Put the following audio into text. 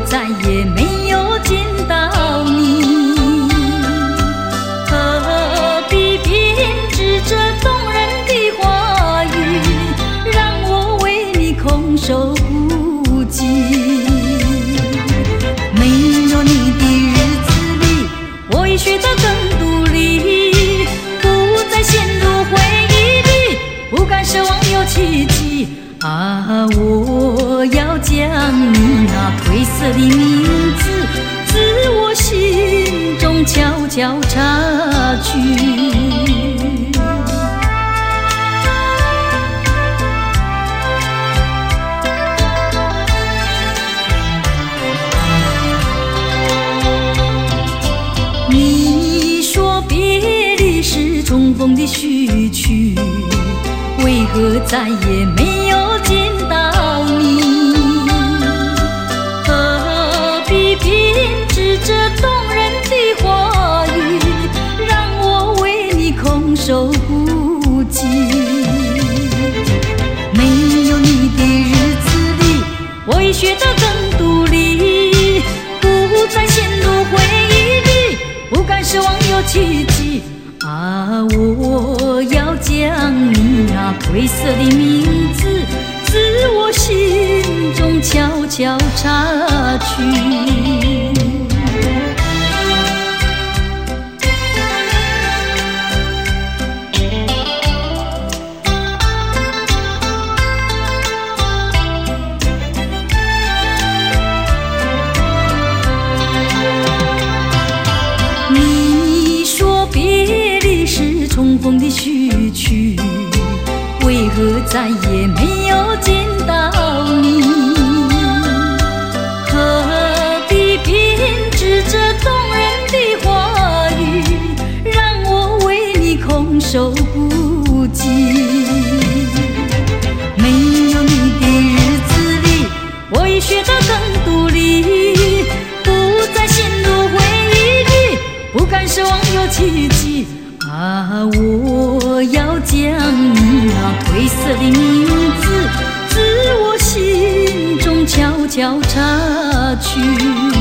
再也没有见到你？何必编织这动人的话语，让我为你空守孤寂？没有你的日子里，我已学得更独立，不再陷入回忆里，不敢奢望有奇迹。啊，我要将你那褪色的名字，自我心中悄悄擦去。你说别离是重逢的序曲，为何再也没有见到你？何必编织这动人的话语，让我为你空守孤寂？没有你的日子里，我已学得更独立，不再陷入回忆里，不敢奢望有奇迹。啊，我要将你那褪色的名字，自我心中悄悄擦去。你说别离是重逢的序曲，为何再也没有见到你？何必编织这动人的话语，让我为你空守孤寂？没有你的日子里，我已学得更独立，不再陷入回忆里，不敢奢望有奇迹。啊，我要将你那褪色的名字，自我心中悄悄擦去。